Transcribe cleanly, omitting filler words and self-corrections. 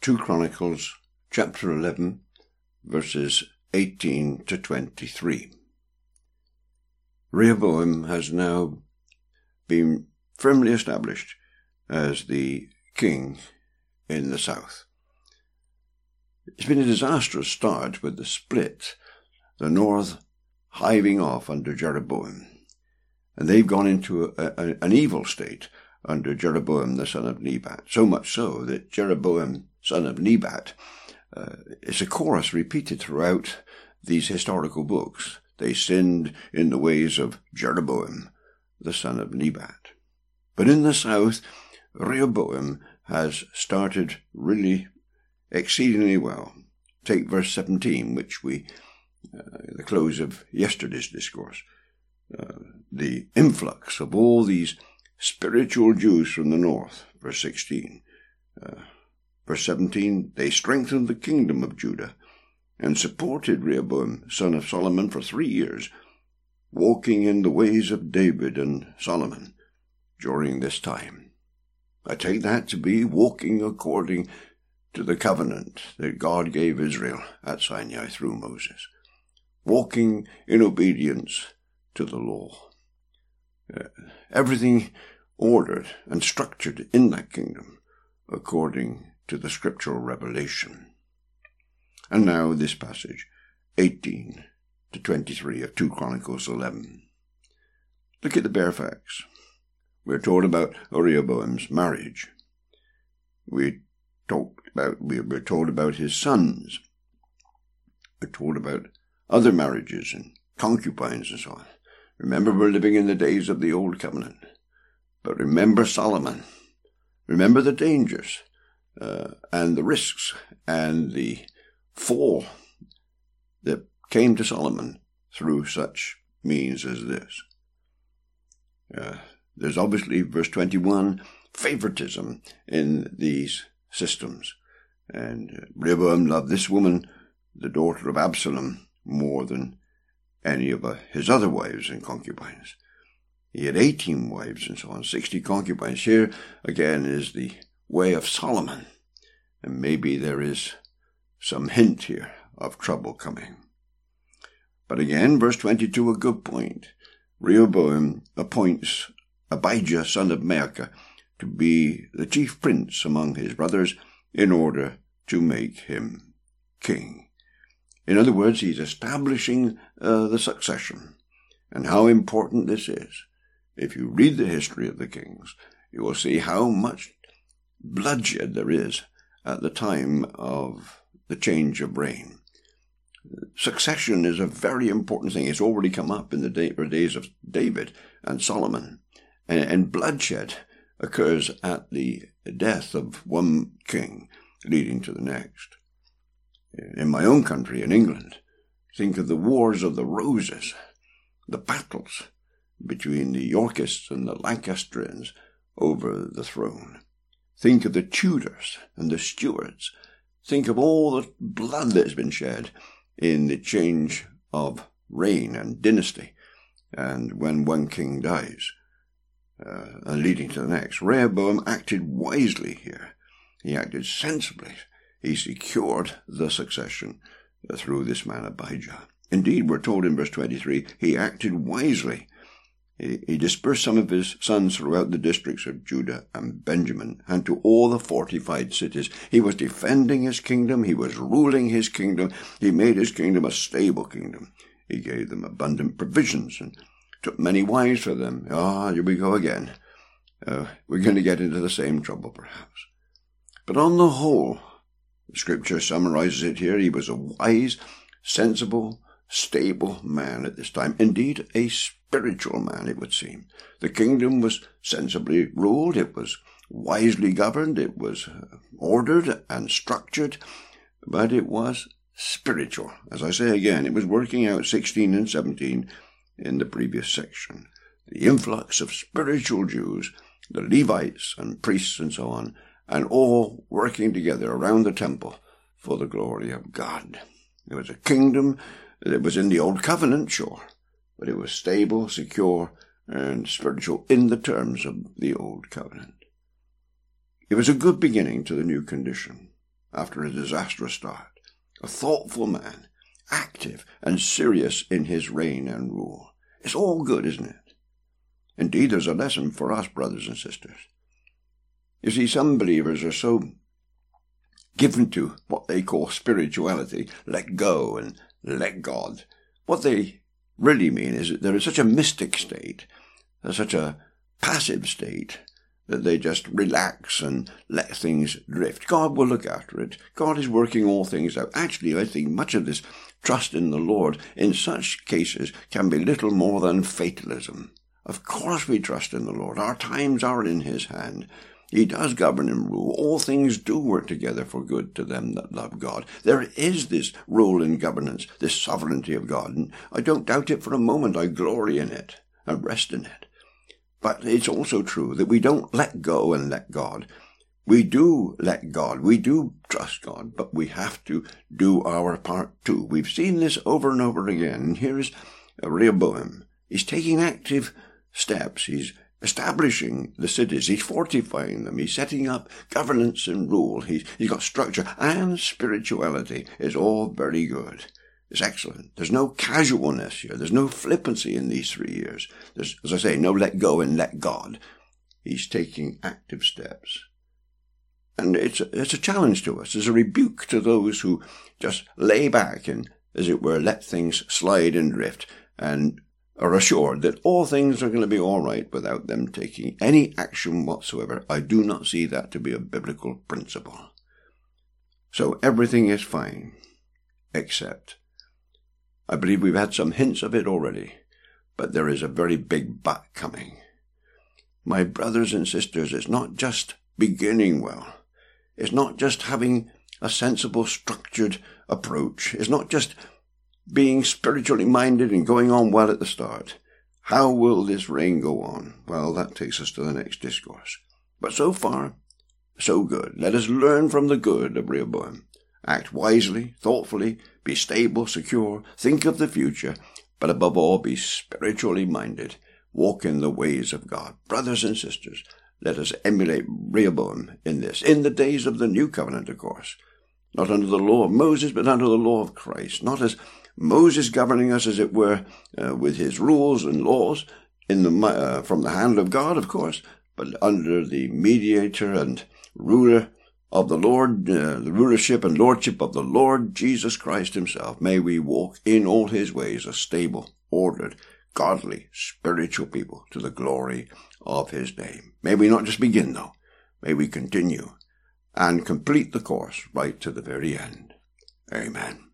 2 Chronicles chapter 11, verses 18 to 23. Rehoboam has now been firmly established as the king in the south. It's been a disastrous start with the split, the north hiving off under Jeroboam, and they've gone into an evil state under Jeroboam the son of Nebat, so much so that Jeroboam son of Nebat is a chorus repeated throughout these historical books. They sinned in the ways of Jeroboam the son of Nebat. But in the south, Rehoboam has started really exceedingly well. Take verse 17, which the close of yesterday's discourse. The influx of all these spiritual Jews from the north, verse 16. Verse 17, they strengthened the kingdom of Judah and supported Rehoboam, son of Solomon, for 3 years, walking in the ways of David and Solomon during this time. I take that to be walking according to the covenant that God gave Israel at Sinai through Moses, walking in obedience to the law. Everything ordered and structured in that kingdom according to the scriptural revelation. And now this passage, 18 to 23 of 2 Chronicles 11. Look at the bare facts. We're told about Rehoboam's marriage. We're told about his sons. We're told about other marriages and concubines and so on. Remember, we're living in the days of the Old Covenant. But remember Solomon. Remember the dangers and the risks and the fall that came to Solomon through such means as this. There's obviously, verse 21, favoritism in these systems. And Rehoboam loved this woman, the daughter of Absalom, more than any of his other wives and concubines. He had 18 wives and so on, 60 concubines. Here, again, is the way of Solomon. And maybe there is some hint here of trouble coming. But again, verse 22, a good point. Rehoboam appoints Abijah, son of Maacah, to be the chief prince among his brothers in order to make him king. In other words, he's establishing the succession. And how important this is. If you read the history of the kings, you will see how much bloodshed there is at the time of the change of reign. Succession is a very important thing. It's already come up in the days of David and Solomon. And bloodshed occurs at the death of one king, leading to the next. In my own country, in England, think of the Wars of the Roses, the battles between the Yorkists and the Lancastrians over the throne. Think of the Tudors and the Stuarts. Think of all the blood that has been shed in the change of reign and dynasty, and when one king dies, and leading to the next. Rehoboam acted wisely here. He acted sensibly. He secured the succession through this man Abijah. Indeed, we're told in verse 23, he acted wisely. He dispersed some of his sons throughout the districts of Judah and Benjamin and to all the fortified cities. He was defending his kingdom. He was ruling his kingdom. He made his kingdom a stable kingdom. He gave them abundant provisions and took many wives for them. Here we go again. We're going to get into the same trouble, perhaps. But on the whole, Scripture summarizes it here. He was a wise, sensible, stable man at this time. Indeed, a spiritual man, it would seem. The kingdom was sensibly ruled. It was wisely governed. It was ordered and structured. But it was spiritual. As I say again, it was working out 16 and 17 in the previous section. The influx of spiritual Jews, the Levites and priests and so on, and all working together around the temple for the glory of God. It was a kingdom that was in the Old Covenant, sure, but it was stable, secure, and spiritual in the terms of the Old Covenant. It was a good beginning to the new condition. after a disastrous start. A thoughtful man, active and serious in his reign and rule. It's all good, isn't it? Indeed, there's a lesson for us, brothers and sisters. You see, some believers are so given to what they call spirituality, let go and let God. What they really mean is that they're in such a mystic state, such a passive state, that they just relax and let things drift. God will look after it. God is working all things out. Actually, I think much of this trust in the Lord in such cases can be little more than fatalism. Of course we trust in the Lord. Our times are in his hand. He does govern and rule. All things do work together for good to them that love God. There is this rule in governance, this sovereignty of God, and I don't doubt it for a moment. I glory in it and rest in it. But it's also true that we don't let go and let God. We do let God. We do trust God, but we have to do our part too. We've seen this over and over again. And here's Rehoboam. He's taking active steps. He's establishing the cities. He's fortifying them. He's setting up governance and rule. He's got structure and spirituality. It's all very good. It's excellent. There's no casualness here. There's no flippancy in these 3 years. There's, as I say, no let go and let God. He's taking active steps. And it's a challenge to us. It's a rebuke to those who just lay back and, as it were, let things slide and drift and are assured that all things are going to be all right without them taking any action whatsoever. I do not see that to be a biblical principle. So everything is fine, except I believe we've had some hints of it already, but there is a very big but coming. My brothers and sisters, it's not just beginning well. It's not just having a sensible, structured approach. It's not just being spiritually minded and going on well at the start. How will this reign go on? Well, that takes us to the next discourse. But so far, so good. Let us learn from the good of Rehoboam. Act wisely, thoughtfully, be stable, secure, think of the future, but above all, be spiritually minded. Walk in the ways of God. Brothers and sisters, let us emulate Rehoboam in this, in the days of the new covenant, of course. Not under the law of Moses, but under the law of Christ. Not as Moses governing us, as it were, with his rules and laws from the hand of God, of course, but under the mediator and ruler of the Lord, the rulership and lordship of the Lord Jesus Christ himself. May we walk in all his ways, a stable, ordered, godly, spiritual people to the glory of his name. May we not just begin, though. May we continue and complete the course right to the very end. Amen.